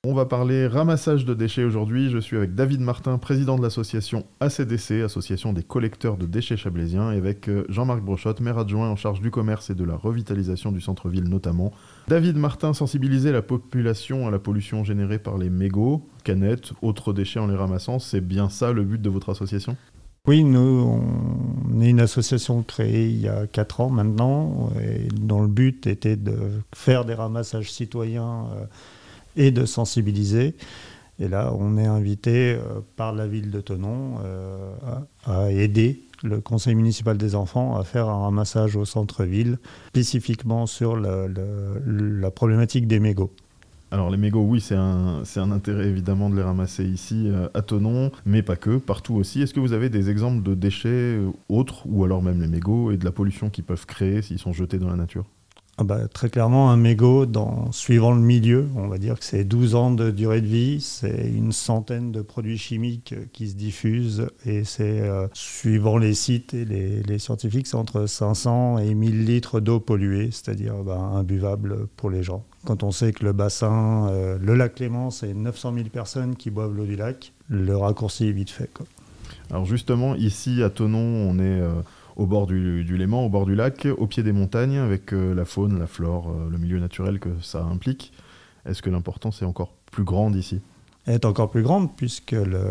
On va parler ramassage de déchets aujourd'hui. Je suis avec David Martin, président de l'association ACDC, Association des collecteurs de déchets chablaisiens, et avec Jean-Marc Brochotte, maire adjoint en charge du commerce et de la revitalisation du centre-ville notamment. David Martin, sensibiliser la population à la pollution générée par les mégots, canettes, autres déchets en les ramassant, c'est bien ça le but de votre association ? Oui, nous, on est une association créée il y a 4 ans maintenant, et dont le but était de faire des ramassages citoyens et de sensibiliser. Et là, on est invité par la ville de Thonon à aider le conseil municipal des enfants à faire un ramassage au centre-ville, spécifiquement sur la problématique des mégots. Alors les mégots, oui, c'est un intérêt évidemment de les ramasser ici à Thonon, mais pas que, partout aussi. Est-ce que vous avez des exemples de déchets autres, ou alors même les mégots, et de la pollution qu'ils peuvent créer s'ils sont jetés dans la nature ? Très clairement, un mégot, suivant le milieu, on va dire que c'est 12 ans de durée de vie, c'est une centaine de produits chimiques qui se diffusent, et c'est, suivant les sites et les scientifiques, c'est entre 500 et 1000 litres d'eau polluée, c'est-à-dire imbuvable pour les gens. Quand on sait que le bassin, le lac Léman, c'est 900 000 personnes qui boivent l'eau du lac, le raccourci est vite fait, quoi. Alors justement, ici à Thonon, on est au bord du Léman, au bord du lac, au pied des montagnes, avec la faune, la flore, le milieu naturel que ça implique. Est-ce que l'importance est encore plus grande ici ? Elle est encore plus grande puisque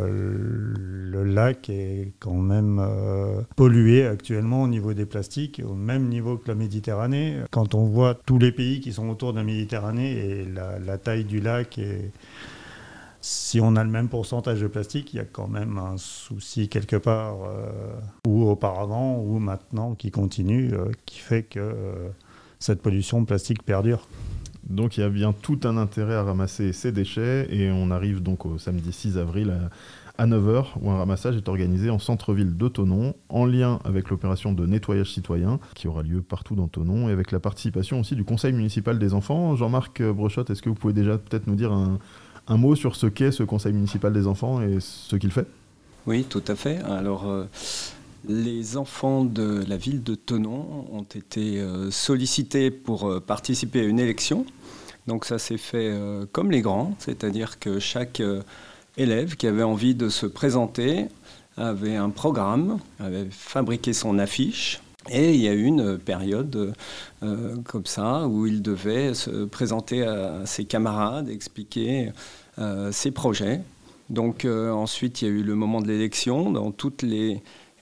le lac est quand même pollué actuellement au niveau des plastiques, au même niveau que la Méditerranée. Quand on voit tous les pays qui sont autour de la Méditerranée et la taille du lac, si on a le même pourcentage de plastique, il y a quand même un souci quelque part, ou auparavant, ou maintenant, qui continue, qui fait que cette pollution de plastique perdure. Donc il y a bien tout un intérêt à ramasser ces déchets, et on arrive donc au samedi 6 avril à 9h, où un ramassage est organisé en centre-ville de Thonon, en lien avec l'opération de nettoyage citoyen, qui aura lieu partout dans Thonon, et avec la participation aussi du conseil municipal des enfants. Jean-Marc Brochotte, est-ce que vous pouvez déjà peut-être nous dire un mot sur ce qu'est ce conseil municipal des enfants et ce qu'il fait ? Oui, tout à fait. Alors, les enfants de la ville de Thonon ont été sollicités pour participer à une élection. Donc ça s'est fait comme les grands, c'est-à-dire que chaque élève qui avait envie de se présenter avait un programme, avait fabriqué son affiche. Et il y a eu une période comme ça où il devait se présenter à ses camarades, expliquer ses projets. Donc ensuite, il y a eu le moment de l'élection. Dans toutes les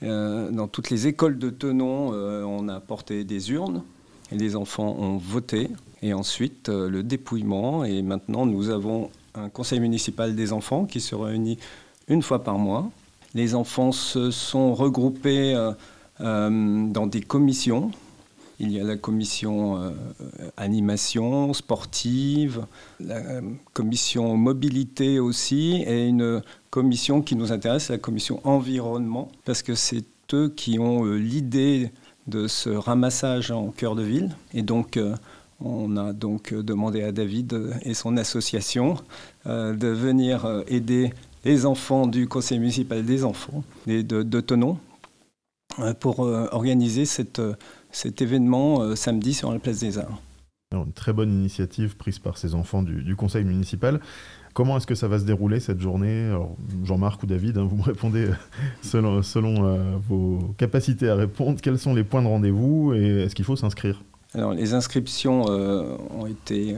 écoles de Thonon, on a porté des urnes et les enfants ont voté. Et ensuite, le dépouillement. Et maintenant, nous avons un conseil municipal des enfants qui se réunit une fois par mois. Les enfants se sont regroupés dans des commissions. Il y a la commission animation sportive, la commission mobilité aussi, et une commission qui nous intéresse, la commission environnement, parce que c'est eux qui ont l'idée de ce ramassage en cœur de ville. Et donc, on a donc demandé à David et son association de venir aider les enfants du conseil municipal des enfants de Thonon pour organiser cet événement samedi sur la place des Arts. Alors, une très bonne initiative prise par ces enfants du conseil municipal. Comment est-ce que ça va se dérouler cette journée ? Alors, Jean-Marc ou David, vous me répondez selon vos capacités à répondre. Quels sont les points de rendez-vous et est-ce qu'il faut s'inscrire ? Alors, les inscriptions ont été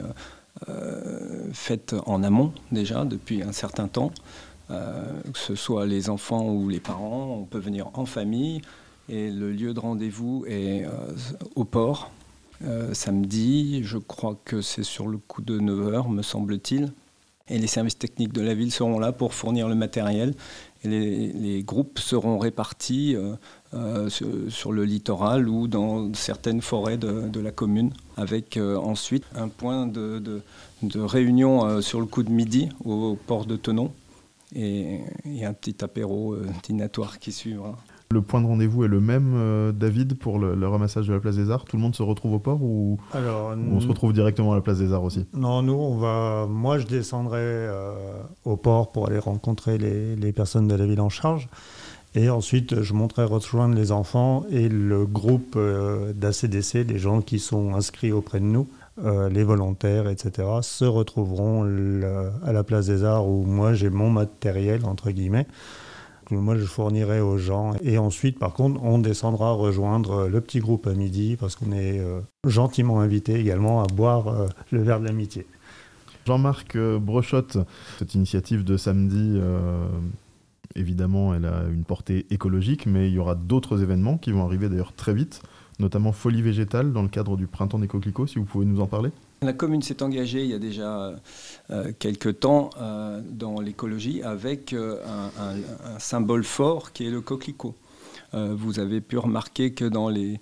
faites en amont déjà depuis un certain temps. Que ce soit les enfants ou les parents, on peut venir en famille. Et le lieu de rendez-vous est au port, samedi. Je crois que c'est sur le coup de 9h, me semble-t-il. Et les services techniques de la ville seront là pour fournir le matériel. Et les groupes seront répartis sur le littoral ou dans certaines forêts de la commune, avec ensuite un point de réunion sur le coup de midi au port de Thonon. Et un petit apéro dînatoire qui suivra. Le point de rendez-vous est le même, David, pour le ramassage de la place des Arts ? Tout le monde se retrouve au port ou on se retrouve directement à la place des Arts aussi ? Non, moi je descendrai au port pour aller rencontrer les personnes de la ville en charge. Et ensuite, je monterai rejoindre les enfants et le groupe d'ACDC, des gens qui sont inscrits auprès de nous, les volontaires, etc., se retrouveront à la place des Arts où moi j'ai mon matériel, entre guillemets, que moi je fournirai aux gens. Et ensuite, par contre, on descendra rejoindre le petit groupe à midi parce qu'on est gentiment invité également à boire le verre de l'amitié. Jean-Marc Brochotte, cette initiative de samedi, évidemment, elle a une portée écologique, mais il y aura d'autres événements qui vont arriver d'ailleurs très vite, notamment Folie Végétale dans le cadre du Printemps des Coquelicots, si vous pouvez nous en parler. La commune s'est engagée il y a déjà quelques temps dans l'écologie avec un symbole fort qui est le coquelicot. Vous avez pu remarquer que dans les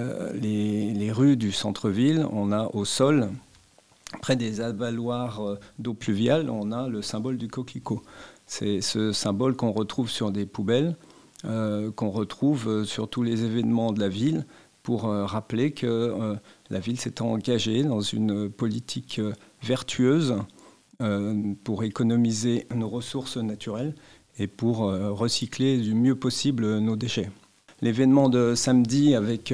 rues du centre-ville, on a au sol, près des avaloirs d'eau pluviale, on a le symbole du coquelicot. C'est ce symbole qu'on retrouve sur des poubelles, qu'on retrouve sur tous les événements de la ville, pour rappeler que la ville s'est engagée dans une politique vertueuse pour économiser nos ressources naturelles et pour recycler du mieux possible nos déchets. L'événement de samedi avec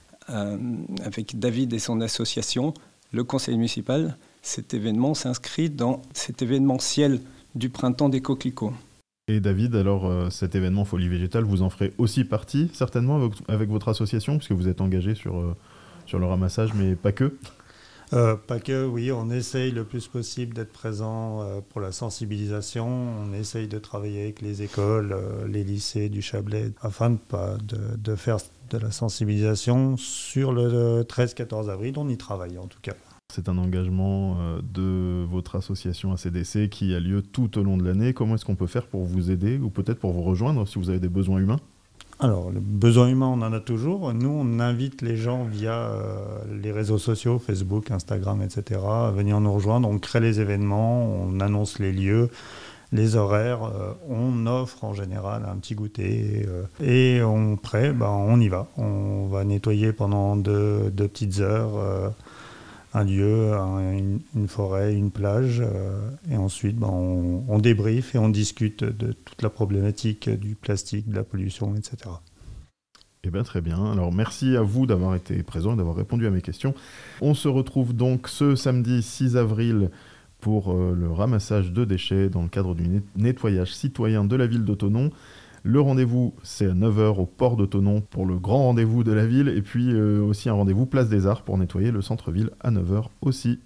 David et son association, le conseil municipal, cet événement s'inscrit dans cet événementiel du Printemps des Coquelicots. Et David, alors cet événement Folie Végétale, vous en ferez aussi partie, certainement, avec votre association, puisque vous êtes engagé sur le ramassage, mais pas que. Pas que, oui, on essaye le plus possible d'être présent pour la sensibilisation. On essaye de travailler avec les écoles, les lycées du Chablais, afin de faire de la sensibilisation sur le 13-14 avril. On y travaille en tout cas. C'est un engagement de votre association ACDC qui a lieu tout au long de l'année. Comment est-ce qu'on peut faire pour vous aider ou peut-être pour vous rejoindre si vous avez des besoins humains ? Alors, le besoin humain, on en a toujours. Nous, on invite les gens via les réseaux sociaux, Facebook, Instagram, etc., à venir nous rejoindre. On crée les événements, on annonce les lieux, les horaires. On offre en général un petit goûter. Et après, on y va. On va nettoyer pendant deux petites heures un lieu, une forêt, une plage. Et ensuite, on débriefe et on discute de toute la problématique du plastique, de la pollution, etc. Eh bien, très bien. Alors, merci à vous d'avoir été présent et d'avoir répondu à mes questions. On se retrouve donc ce samedi 6 avril pour le ramassage de déchets dans le cadre du nettoyage citoyen de la ville de Thonon. Le rendez-vous, c'est à 9h au port de Thonon pour le grand rendez-vous de la ville et puis aussi un rendez-vous Place des Arts pour nettoyer le centre-ville à 9h aussi.